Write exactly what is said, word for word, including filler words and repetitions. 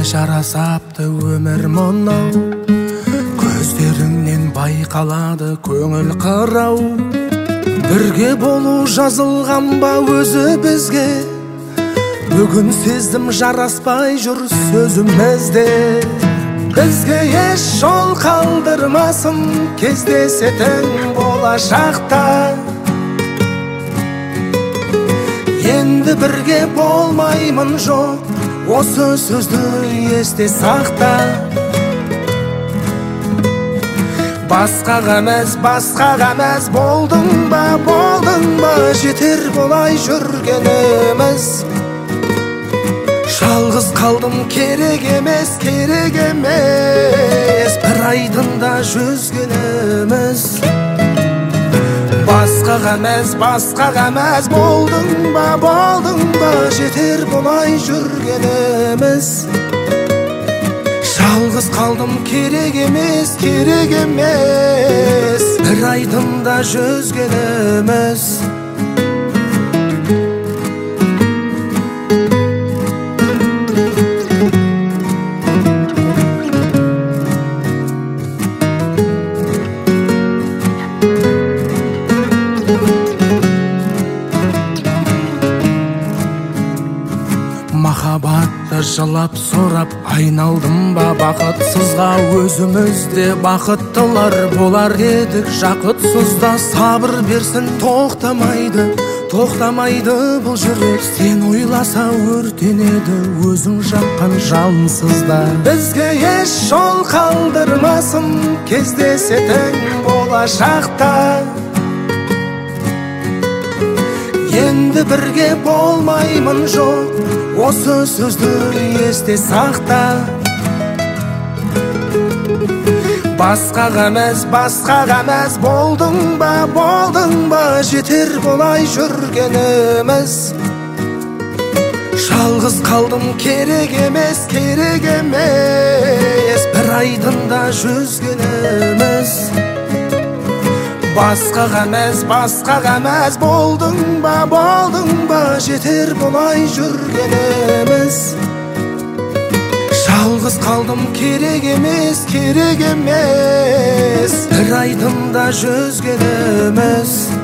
жарасапты өмір мынау, көздеріңнен байқалады көңіл қырау. Бірге болу жазылған ба өзі бізге, бүгін сездім жараспай жүр сөзімізде. Бізге еш жол қалдырмасын кездесетін болашақта. Енді бірге болмаймын жоқ, осы сөзді есте сақта. Басқаға емес, басқаға емес, болдың ба, болдың ба, жетер болай жүргеніміз. Жалғыз қалдым, керек емес, керек емес, бір айдында жүзгеніміз. Басқаға емес, басқаға емес, болдың ба, болдың ба, жетер болай жүргеніміз. Жалғыз қалдым, керек емес, керек емес, бір айдында жүзгеніміз. Махаббатты жылап сорап айналдым ба бақытсызға, өзімізде бақыттылар болар едік жақытсызда. Сабыр берсін, тоқтамайды, тоқтамайды бұл жүрек. Сен ойласа өртенеді өзің жаққан жалынсызда. Бізге еш жол қалдырмасын кездесетін болашақта. Енді бірге болмаймын жоқ, осы сөзді есте сақта. Басқаға емес, басқаға емес, болдың ба, болдың ба, жетер болай жүргеніміз. Жалғыз қалдым, керек емес, керек емес, бір айдында жүзгеніміз. Басқаға емес, басқаға емес, болдың ба, болдың ба, жетер болай жүргеніміз. Жалғыз қалдым, керек емес, керек емес, бір айдында жүзгеніміз.